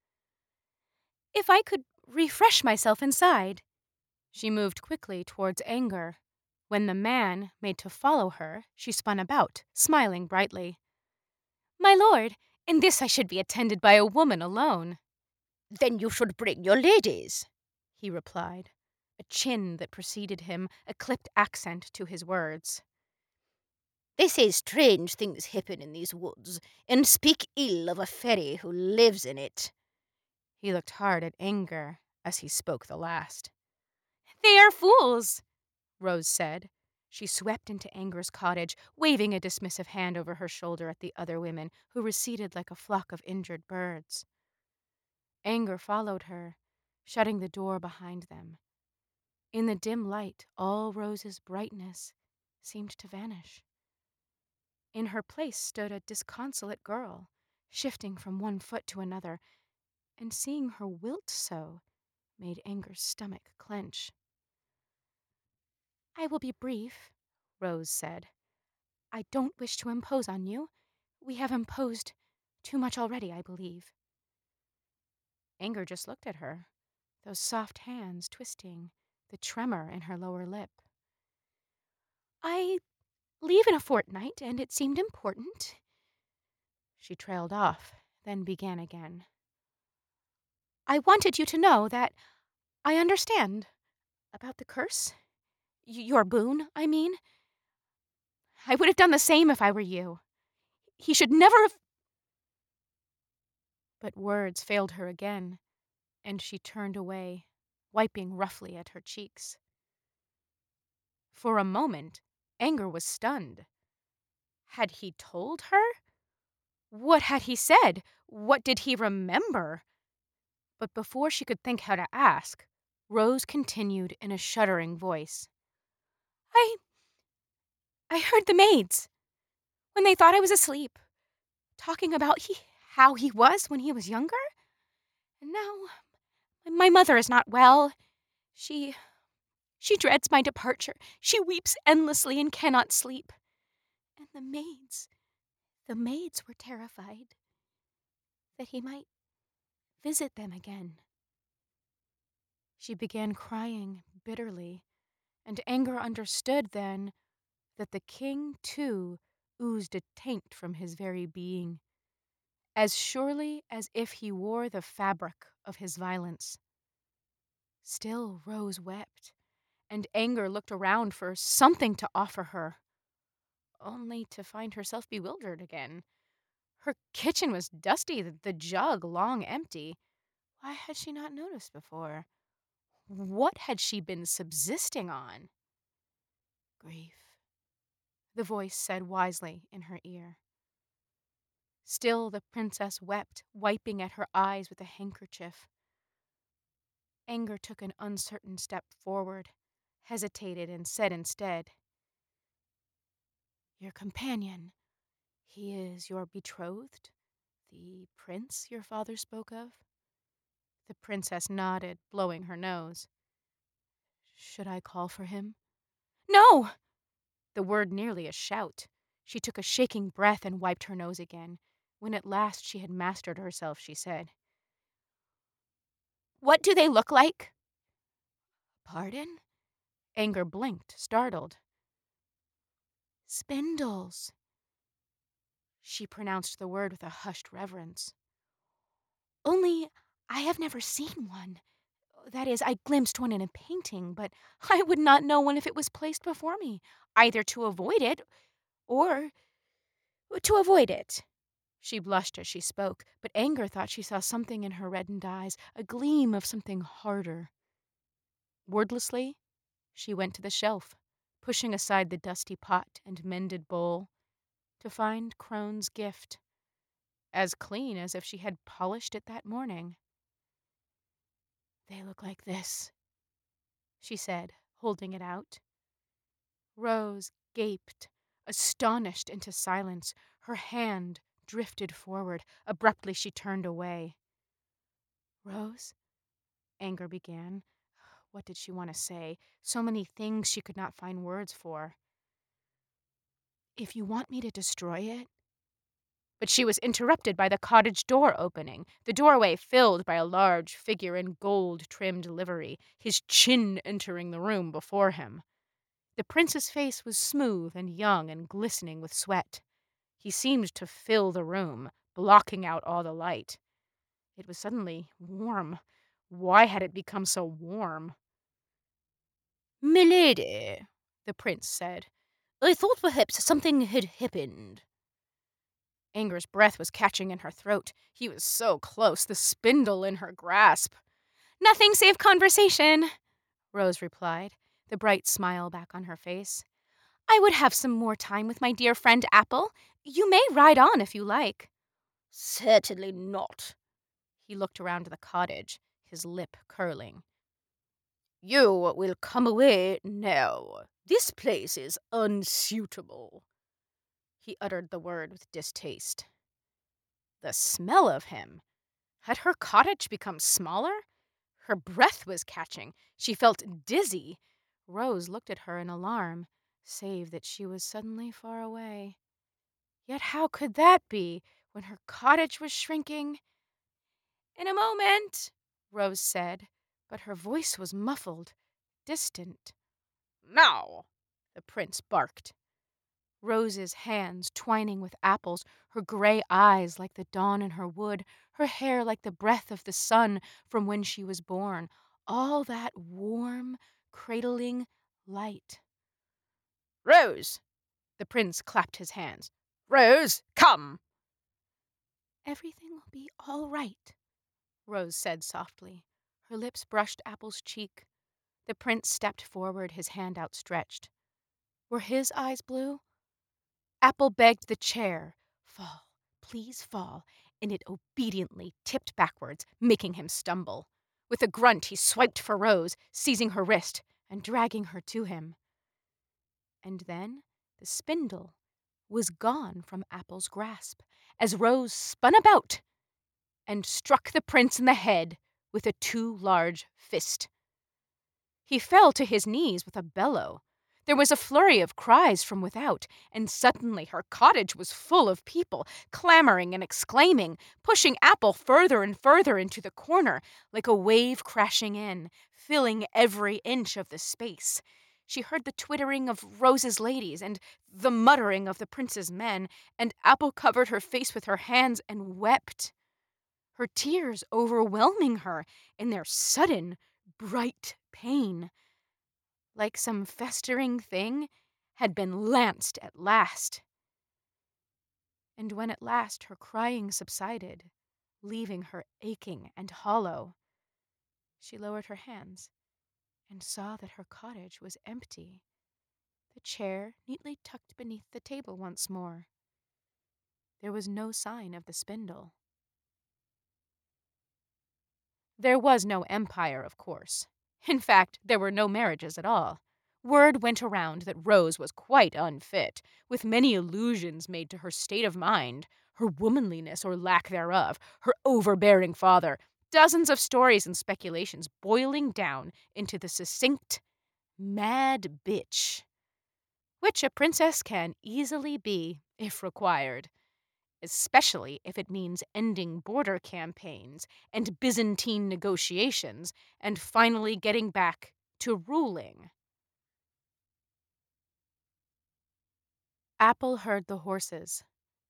If I could refresh myself inside. She moved quickly towards Anger. When the man made to follow her, she spun about, smiling brightly. My lord, in this I should be attended by a woman alone. Then you should bring your ladies, he replied, a chin that preceded him, a clipped accent to his words. They say strange things happen in these woods, and speak ill of a fairy who lives in it. He looked hard at Anger as he spoke the last. They are fools, Rose said. She swept into Anger's cottage, waving a dismissive hand over her shoulder at the other women, who receded like a flock of injured birds. Anger followed her, shutting the door behind them. In the dim light, all Rose's brightness seemed to vanish. In her place stood a disconsolate girl, shifting from one foot to another, and seeing her wilt so made Anger's stomach clench. I will be brief, Rose said. I don't wish to impose on you. We have imposed too much already, I believe. Anger just looked at her, those soft hands twisting, the tremor in her lower lip. I leave in a fortnight, and it seemed important. She trailed off, then began again. I wanted you to know that I understand about the curse. Your boon, I mean. I would have done the same if I were you. He should never have... But words failed her again, and she turned away, wiping roughly at her cheeks. For a moment, Anger was stunned. Had he told her? What had he said? What did he remember? But before she could think how to ask, Rose continued in a shuddering voice. I heard the maids, when they thought I was asleep, talking about how he was when he was younger. And now, my mother is not well. She dreads my departure. She weeps endlessly and cannot sleep. And the maids were terrified that he might visit them again. She began crying bitterly, and Anger understood then that the king, too, oozed a taint from his very being, as surely as if he wore the fabric of his violence. Still Rose wept, and Anger looked around for something to offer her, only to find herself bewildered again. Her kitchen was dusty, the jug long empty. Why had she not noticed before? What had she been subsisting on? Grief, the voice said wisely in her ear. Still the princess wept, wiping at her eyes with a handkerchief. Anger took an uncertain step forward, hesitated, and said instead, Your companion, he is your betrothed, the prince your father spoke of? The princess nodded, blowing her nose. Should I call for him? No! The word nearly a shout. She took a shaking breath and wiped her nose again. When at last she had mastered herself, she said, What do they look like? Pardon? Anger blinked, startled. Spindles. She pronounced the word with a hushed reverence. Only I have never seen one. That is, I glimpsed one in a painting, but I would not know one if it was placed before me, either to avoid it or to avoid it. She blushed as she spoke, but anger thought she saw something in her reddened eyes, a gleam of something harder. Wordlessly, she went to the shelf, pushing aside the dusty pot and mended bowl, to find Crone's gift, as clean as if she had polished it that morning. "They look like this," she said, holding it out. Rose gaped, astonished into silence. Her hand drifted forward. Abruptly, she turned away. "Rose?" Anger began. What did she want to say? So many things she could not find words for. "If you want me to destroy it?" But she was interrupted by the cottage door opening, the doorway filled by a large figure in gold-trimmed livery, his chin entering the room before him. The prince's face was smooth and young and glistening with sweat. He seemed to fill the room, blocking out all the light. It was suddenly warm. Why had it become so warm? "Milady," the prince said, "I thought perhaps something had happened." Anger's breath was catching in her throat. He was so close, the spindle in her grasp. "Nothing save conversation," Rose replied, the bright smile back on her face. "I would have some more time with my dear friend Apple. You may ride on if you like." "Certainly not." He looked around the cottage, his lip curling. "You will come away now. This place is unsuitable." He uttered the word with distaste. The smell of him! Had her cottage become smaller? Her breath was catching. She felt dizzy. Rose looked at her in alarm, save that she was suddenly far away. Yet how could that be, when her cottage was shrinking? "In a moment," Rose said, but her voice was muffled, distant. "Now!" the prince barked. Rose's hands twining with apples, her gray eyes like the dawn in her wood, her hair like the breath of the sun from when she was born, all that warm, cradling light. "Rose!" The prince clapped his hands. "Rose, come!" "Everything will be all right," Rose said softly. Her lips brushed Apple's cheek. The prince stepped forward, his hand outstretched. Were his eyes blue? Apple begged the chair. "Fall, please fall," and it obediently tipped backwards, making him stumble. With a grunt, he swiped for Rose, seizing her wrist and dragging her to him. And then the spindle was gone from Apple's grasp as Rose spun about and struck the prince in the head with a too large fist. He fell to his knees with a bellow. There was a flurry of cries from without, and suddenly her cottage was full of people, clamoring and exclaiming, pushing Apple further and further into the corner, like a wave crashing in, filling every inch of the space. She heard the twittering of Rose's ladies and the muttering of the prince's men, and Apple covered her face with her hands and wept, her tears overwhelming her in their sudden, bright pain, like some festering thing had been lanced at last. And when at last her crying subsided, leaving her aching and hollow, she lowered her hands and saw that her cottage was empty, the chair neatly tucked beneath the table once more. There was no sign of the spindle. There was no empire, of course. In fact, there were no marriages at all. Word went around that Rose was quite unfit, with many allusions made to her state of mind, her womanliness or lack thereof, her overbearing father, dozens of stories and speculations boiling down into the succinct, mad bitch, which a princess can easily be if required, especially if it means ending border campaigns and Byzantine negotiations and finally getting back to ruling. Apple heard the horses,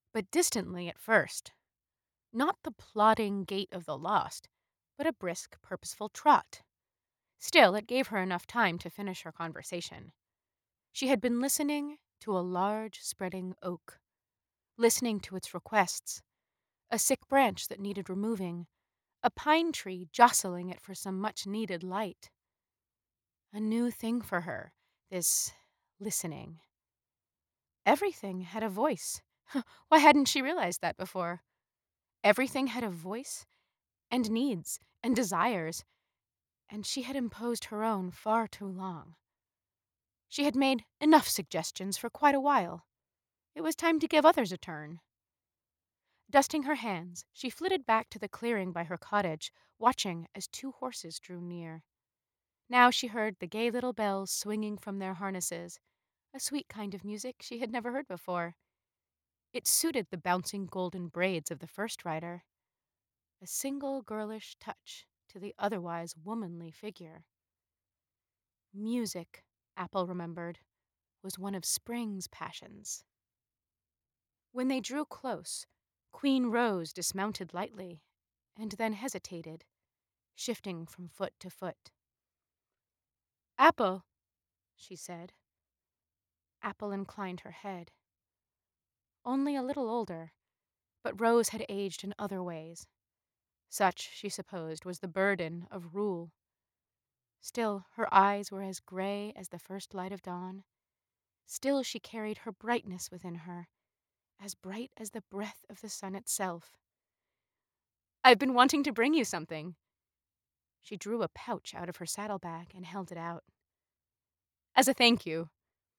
but distantly at first. Not the plodding gait of the lost, but a brisk, purposeful trot. Still, it gave her enough time to finish her conversation. She had been listening to a large, spreading oak, listening to its requests, a sick branch that needed removing, a pine tree jostling it for some much-needed light. A new thing for her, this listening. Everything had a voice. Why hadn't she realized that before? Everything had a voice and needs and desires, and she had imposed her own far too long. She had made enough suggestions for quite a while. It was time to give others a turn. Dusting her hands, she flitted back to the clearing by her cottage, watching as 2 horses drew near. Now she heard the gay little bells swinging from their harnesses, a sweet kind of music she had never heard before. It suited the bouncing golden braids of the first rider, a single girlish touch to the otherwise womanly figure. Music, Apple remembered, was one of spring's passions. When they drew close, Queen Rose dismounted lightly, and then hesitated, shifting from foot to foot. "Apple," she said. Apple inclined her head. Only a little older, but Rose had aged in other ways. Such, she supposed, was the burden of rule. Still, her eyes were as gray as the first light of dawn. Still, she carried her brightness within her, as bright as the breath of the sun itself. "I've been wanting to bring you something." She drew a pouch out of her saddlebag and held it out. "As a thank you."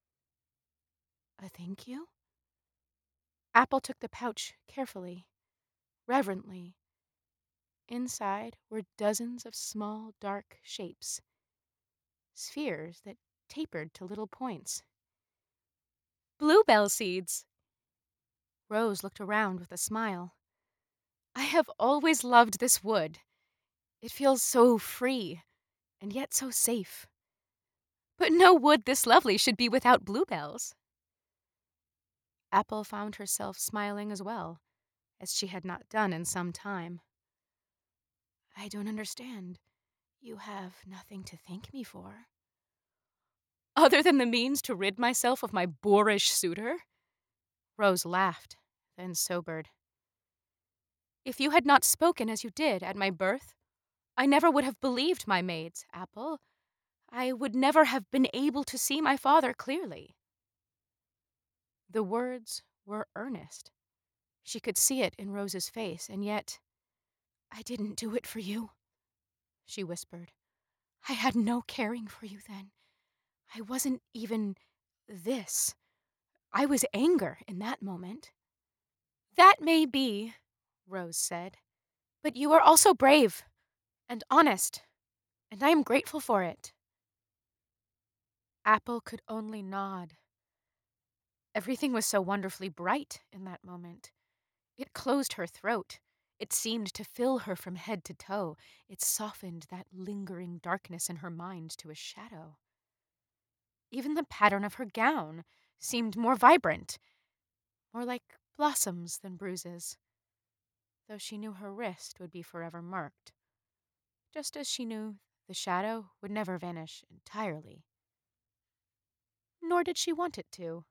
"A thank you?" Apple took the pouch carefully, reverently. Inside were dozens of small, dark shapes, spheres that tapered to little points. "Bluebell seeds." Rose looked around with a smile. "I have always loved this wood. It feels so free, and yet so safe. But no wood this lovely should be without bluebells." Apple found herself smiling as well, as she had not done in some time. "I don't understand. You have nothing to thank me for." "Other than the means to rid myself of my boorish suitor?" Rose laughed, then sobered. "If you had not spoken as you did at my birth, I never would have believed my maids, Apple. I would never have been able to see my father clearly." The words were earnest. She could see it in Rose's face, and yet, "I didn't do it for you," she whispered. "I had no caring for you then. I wasn't even this. I was anger in that moment." "That may be," Rose said, "but you are also brave and honest, and I am grateful for it." Apple could only nod. Everything was so wonderfully bright in that moment. It closed her throat. It seemed to fill her from head to toe. It softened that lingering darkness in her mind to a shadow. Even the pattern of her gown seemed more vibrant, more like blossoms than bruises, though she knew her wrist would be forever marked, just as she knew the shadow would never vanish entirely. Nor did she want it to.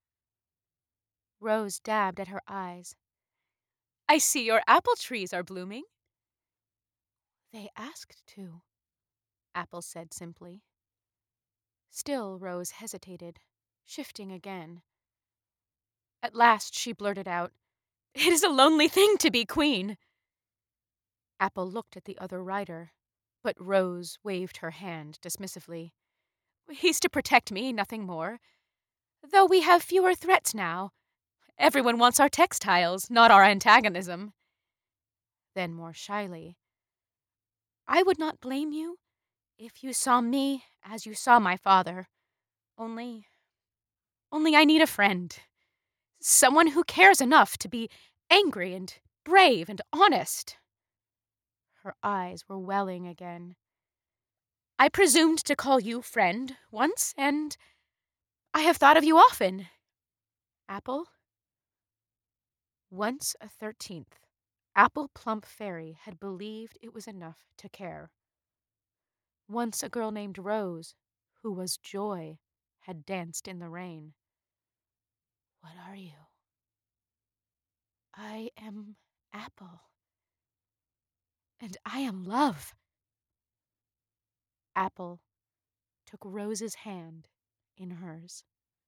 Rose dabbed at her eyes. "I see your apple trees are blooming." "They asked to," Apple said simply. Still Rose hesitated, shifting again. At last she blurted out, "It is a lonely thing to be queen." Apple looked at the other rider, but Rose waved her hand dismissively. "He's to protect me, nothing more. Though we have fewer threats now. Everyone wants our textiles, not our antagonism." Then more shyly, "I would not blame you if you saw me as you saw my father. Only I need a friend. Someone who cares enough to be angry and brave and honest." Her eyes were welling again. "I presumed to call you friend once, and I have thought of you often. Apple?" Once a 13th, Apple Plump Fairy had believed it was enough to care. Once a girl named Rose, who was joy, had danced in the rain. What are you? I am Apple. And I am love. Apple took Rose's hand in hers.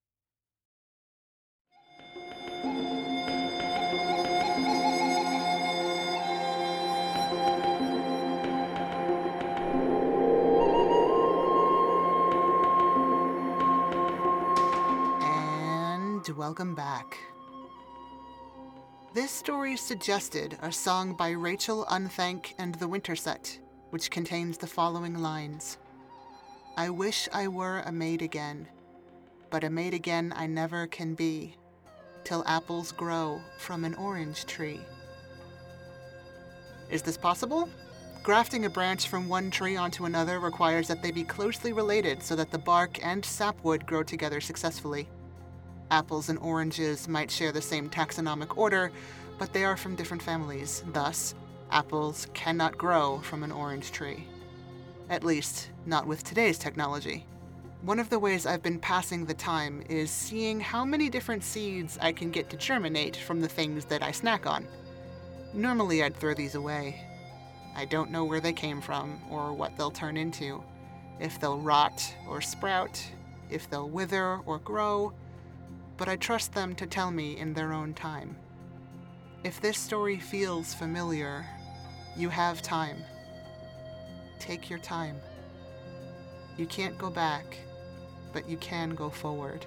And welcome back. This story suggested a song by Rachel Unthank and the Winterset, which contains the following lines. I wish I were a maid again, but a maid again I never can be, till apples grow from an orange tree. Is this possible? Grafting a branch from one tree onto another requires that they be closely related so that the bark and sapwood grow together successfully. Apples and oranges might share the same taxonomic order, but they are from different families. Thus, apples cannot grow from an orange tree. At least, not with today's technology. One of the ways I've been passing the time is seeing how many different seeds I can get to germinate from the things that I snack on. Normally, I'd throw these away. I don't know where they came from or what they'll turn into, if they'll rot or sprout, if they'll wither or grow, but I trust them to tell me in their own time. If this story feels familiar, you have time. Take your time. You can't go back, but you can go forward.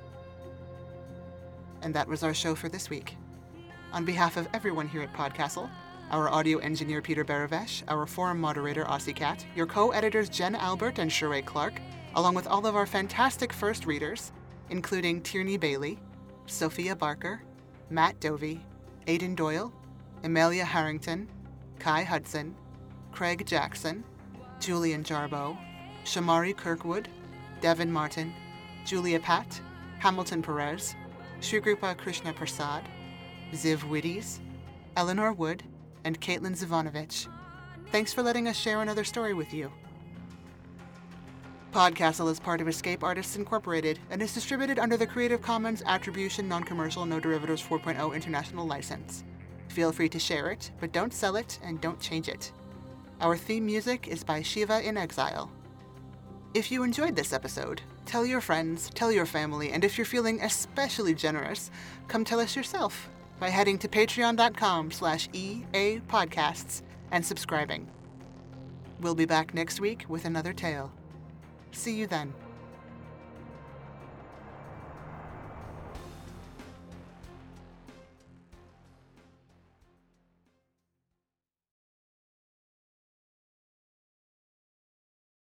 And that was our show for this week. On behalf of everyone here at Podcastle, our audio engineer Peter Baravesh, our forum moderator Aussie Cat, your co-editors Jen Albert and Sheree Clark, along with all of our fantastic first readers, including Tierney Bailey, Sophia Barker, Matt Dovey, Aidan Doyle, Amelia Harrington, Kai Hudson, Craig Jackson, Julian Jarboe, Shamari Kirkwood, Devin Martin, Julia Pat, Hamilton Perez, Shrigrupa Krishna Prasad, Ziv Widdies, Eleanor Wood, and Caitlin Zivanovich. Thanks for letting us share another story with you. Podcastle is part of Escape Artists Incorporated and is distributed under the Creative Commons Attribution Non-Commercial No Derivatives 4.0 International License. Feel free to share it, but don't sell it and don't change it. Our theme music is by Shiva in Exile. If you enjoyed this episode, tell your friends, tell your family, and if you're feeling especially generous, come tell us yourself by heading to patreon.com/EA Podcasts and subscribing. We'll be back next week with another tale. See you then.